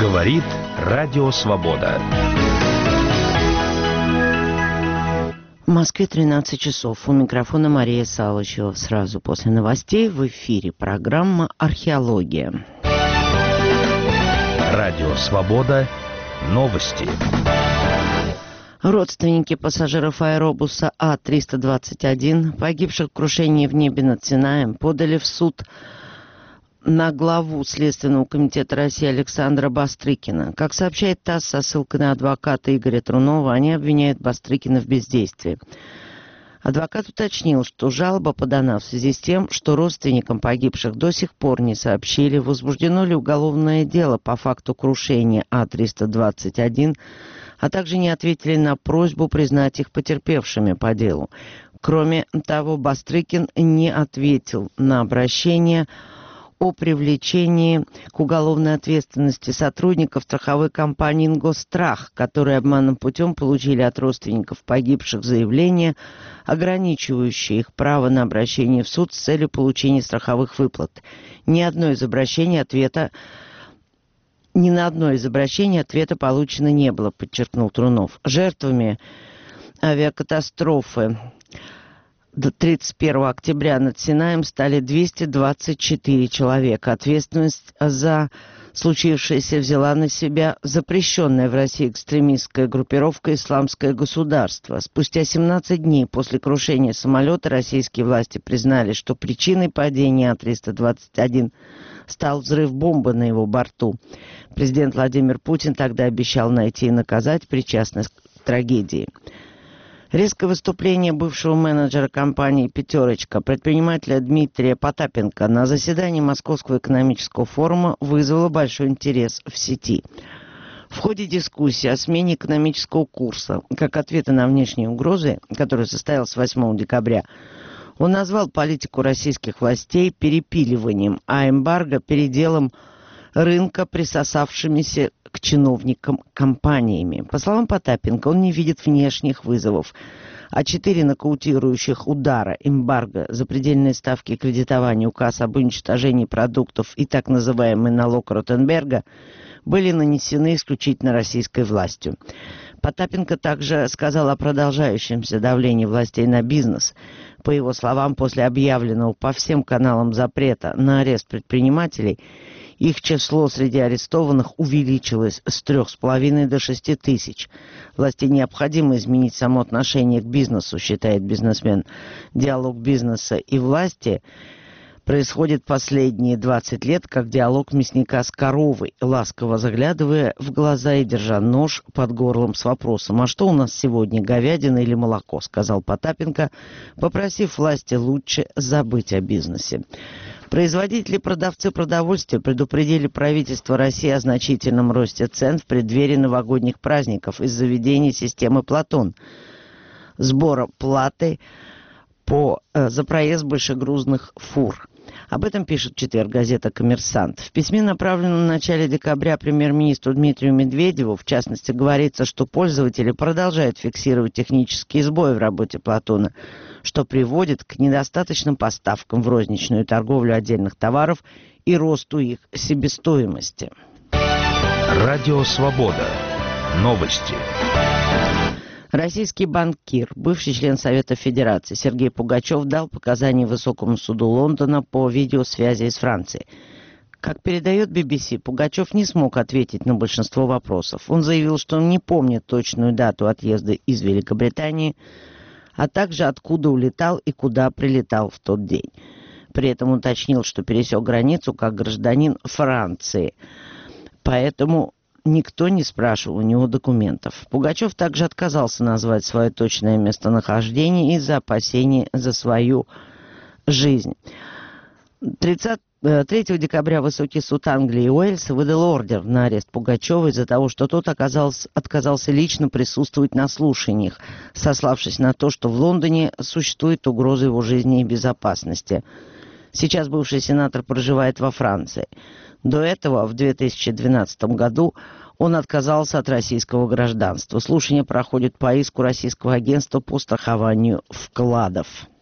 Говорит Радио Свобода. В Москве 13 часов. У микрофона Мария Салычева. Сразу после новостей в эфире программа «Археология». Радио Свобода. Новости. Родственники пассажиров аэробуса А-321, погибших в крушении в небе над Синаем, подали в суд на главу Следственного комитета России Александра Бастрыкина. Как сообщает ТАСС со ссылкой на адвоката Игоря Трунова, они обвиняют Бастрыкина в бездействии. Адвокат уточнил, что жалоба подана в связи с тем, что родственникам погибших до сих пор не сообщили, возбуждено ли уголовное дело по факту крушения А-321, а также не ответили на просьбу признать их потерпевшими по делу. Кроме того, Бастрыкин не ответил на обращение о привлечении к уголовной ответственности сотрудников страховой компании «Ингосстрах», которые обманным путем получили от родственников погибших заявление, ограничивающее их право на обращение в суд с целью получения страховых выплат. Ни на одно из обращений ответа получено не было, подчеркнул Трунов. Жертвами авиакатастрофы 31 октября над Синаем стали 224 человека. Ответственность за случившееся взяла на себя запрещенная в России экстремистская группировка «Исламское государство». Спустя 17 дней после крушения самолета российские власти признали, что причиной падения А-321 стал взрыв бомбы на его борту. Президент Владимир Путин тогда обещал найти и наказать причастных к трагедии. Резкое выступление бывшего менеджера компании «Пятерочка», предпринимателя Дмитрия Потапенко, на заседании Московского экономического форума вызвало большой интерес в сети. В ходе дискуссии о смене экономического курса, как ответа на внешние угрозы, которая состоялась 8 декабря, он назвал политику российских властей перепиливанием, а эмбарго переделом рынка присосавшимися к чиновникам компаниями. По словам Потапенко, он не видит внешних вызовов, а 4 нокаутирующих удара, эмбарго, запредельные ставки кредитования, указ об уничтожении продуктов и так называемый налог Ротенберга были нанесены исключительно российской властью. Потапенко также сказал о продолжающемся давлении властей на бизнес. По его словам, после объявленного по всем каналам запрета на арест предпринимателей, их число среди арестованных увеличилось с 3,5 до 6 тысяч. Власти необходимо изменить само отношение к бизнесу, считает бизнесмен. Диалог бизнеса и власти происходит последние 20 лет, как диалог мясника с коровой, ласково заглядывая в глаза и держа нож под горлом с вопросом: «А что у нас сегодня, говядина или молоко?» — сказал Потапенко, попросив власти лучше забыть о бизнесе. Производители и продавцы продовольствия предупредили правительство России о значительном росте цен в преддверии новогодних праздников из-за введения системы «Платон», сбора платы за проезд большегрузных фур. Об этом пишет в четверг газета «Коммерсант». В письме, направленном в начале декабря премьер-министру Дмитрию Медведеву, в частности, говорится, что пользователи продолжают фиксировать технические сбои в работе «Платона», что приводит к недостаточным поставкам в розничную торговлю отдельных товаров и росту их себестоимости. Радио Свобода. Новости. Российский банкир, бывший член Совета Федерации Сергей Пугачев дал показания Высокому суду Лондона по видеосвязи из Франции. Как передает BBC, Пугачев не смог ответить на большинство вопросов. Он заявил, что он не помнит точную дату отъезда из Великобритании, а также откуда улетал и куда прилетал в тот день. При этом уточнил, что пересек границу как гражданин Франции. Поэтому никто не спрашивал у него документов. Пугачев также отказался назвать свое точное местонахождение из-за опасений за свою жизнь. 3 декабря Высокий суд Англии и Уэльса выдал ордер на арест Пугачева из-за того, что тот отказался лично присутствовать на слушаниях, сославшись на то, что в Лондоне существует угроза его жизни и безопасности. Сейчас бывший сенатор проживает во Франции. До этого, в 2012 году, он отказался от российского гражданства. Слушание проходит по иску Российского агентства по страхованию вкладов.